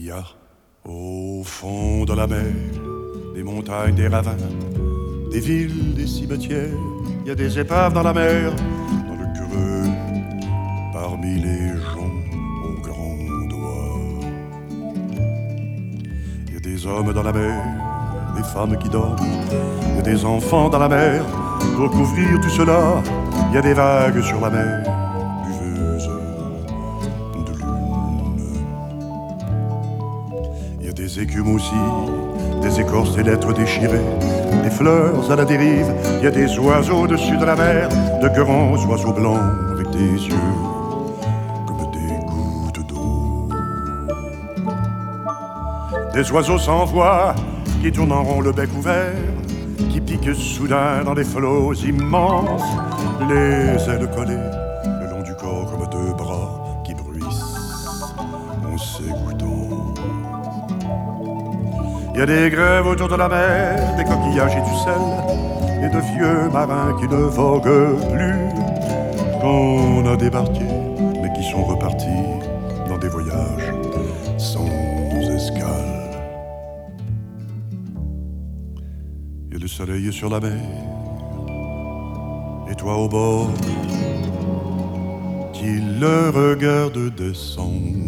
y a au fond de la mer des montagnes, des ravins, des villes, des cimetières. Il y a des épaves dans la mer, dans le creux, parmi les joncs aux grands doigts. Il y a des hommes dans la mer, des femmes qui dorment, il y a des enfants dans la mer. Pour couvrir tout cela, il y a des vagues sur la mer, buveuses de lune. Il y a des écumes aussi, des écorces, des lettres déchirées, des fleurs à la dérive. Il y a des oiseaux au-dessus de la mer, de grands oiseaux blancs avec des yeux comme des gouttes d'eau. Des oiseaux sans voix qui tournent en rond le bec ouvert, qui piquent soudain dans des flots immenses, les ailes collées le long du corps comme deux bras qui bruissent en s'égouttant. Il y a des grèves autour de la mer, des coquillages et du sel, et de vieux marins qui ne voguent plus, qu'on a débarqués, mais qui sont repartis dans des voyages sans escale. Il y a le soleil sur la mer, et toi au bord, qui le regarde descendre.